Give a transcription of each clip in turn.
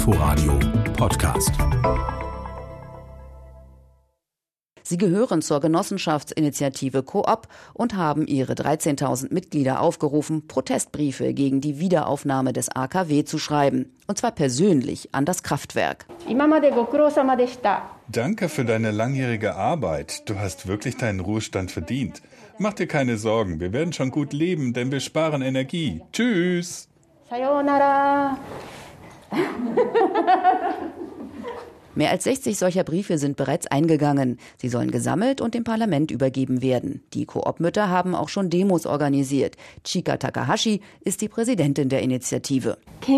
Inforadio Podcast. Sie gehören zur Genossenschaftsinitiative Coop und haben ihre 13.000 Mitglieder aufgerufen, Protestbriefe gegen die Wiederaufnahme des AKW zu schreiben. Und zwar persönlich an das Kraftwerk. Danke für deine langjährige Arbeit. Du hast wirklich deinen Ruhestand verdient. Mach dir keine Sorgen, wir werden schon gut leben, denn wir sparen Energie. Tschüss! Sayonara! Mehr als 60 solcher Briefe sind bereits eingegangen. Sie sollen gesammelt und dem Parlament übergeben werden. Die Coop-Mütter haben auch schon Demos organisiert. Chika Takahashi ist die Präsidentin der Initiative.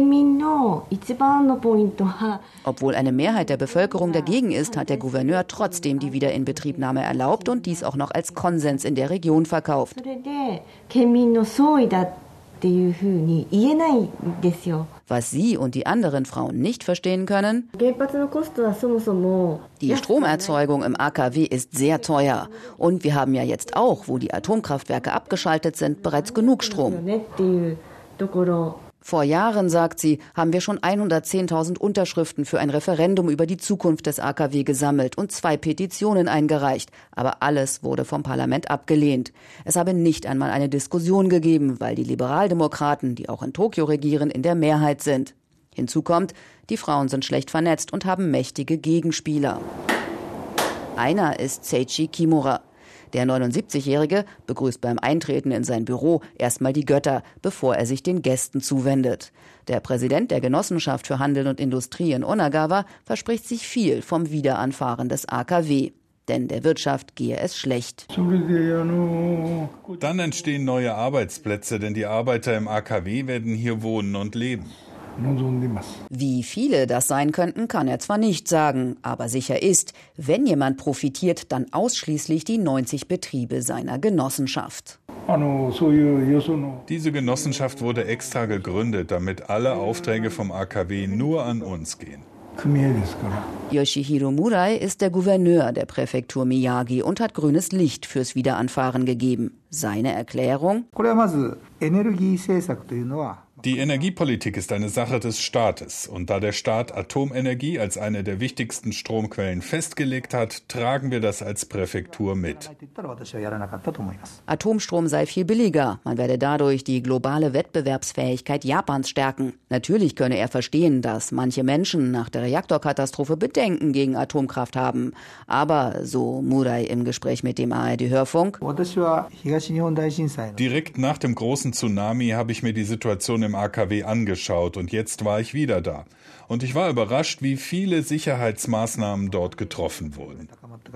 Obwohl eine Mehrheit der Bevölkerung dagegen ist, hat der Gouverneur trotzdem die Wiederinbetriebnahme erlaubt und dies auch noch als Konsens in der Region verkauft. Was sie und die anderen Frauen nicht verstehen können: Die Stromerzeugung im AKW ist sehr teuer. Und wir haben ja jetzt auch, wo die Atomkraftwerke abgeschaltet sind, bereits genug Strom. Vor Jahren, sagt sie, haben wir schon 110.000 Unterschriften für ein Referendum über die Zukunft des AKW gesammelt und 2 Petitionen eingereicht. Aber alles wurde vom Parlament abgelehnt. Es habe nicht einmal eine Diskussion gegeben, weil die Liberaldemokraten, die auch in Tokio regieren, in der Mehrheit sind. Hinzu kommt, die Frauen sind schlecht vernetzt und haben mächtige Gegenspieler. Einer ist Seiichi Kimura. Der 79-Jährige begrüßt beim Eintreten in sein Büro erstmal die Götter, bevor er sich den Gästen zuwendet. Der Präsident der Genossenschaft für Handel und Industrie in Onagawa verspricht sich viel vom Wiederanfahren des AKW. Denn der Wirtschaft gehe es schlecht. Dann entstehen neue Arbeitsplätze, denn die Arbeiter im AKW werden hier wohnen und leben. Wie viele das sein könnten, kann er zwar nicht sagen, aber sicher ist, wenn jemand profitiert, dann ausschließlich die 90 Betriebe seiner Genossenschaft. Diese Genossenschaft wurde extra gegründet, damit alle Aufträge vom AKW nur an uns gehen. Yoshihiro Murai ist der Gouverneur der Präfektur Miyagi und hat grünes Licht fürs Wiederanfahren gegeben. Seine Erklärung: Die Energiepolitik ist eine Sache des Staates. Und da der Staat Atomenergie als eine der wichtigsten Stromquellen festgelegt hat, tragen wir das als Präfektur mit. Atomstrom sei viel billiger. Man werde dadurch die globale Wettbewerbsfähigkeit Japans stärken. Natürlich könne er verstehen, dass manche Menschen nach der Reaktorkatastrophe Bedenken gegen Atomkraft haben. Aber, so Murai im Gespräch mit dem ARD-Hörfunk, direkt nach dem großen Tsunami habe ich mir die Situation im AKW angeschaut und jetzt war ich wieder da. Und ich war überrascht, wie viele Sicherheitsmaßnahmen dort getroffen wurden.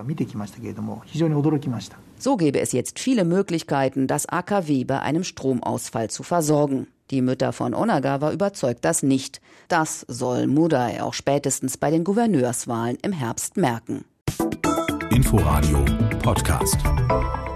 So gäbe es jetzt viele Möglichkeiten, das AKW bei einem Stromausfall zu versorgen. Die Mütter von Onagawa überzeugt das nicht. Das soll Murai auch spätestens bei den Gouverneurswahlen im Herbst merken. Inforadio Podcast.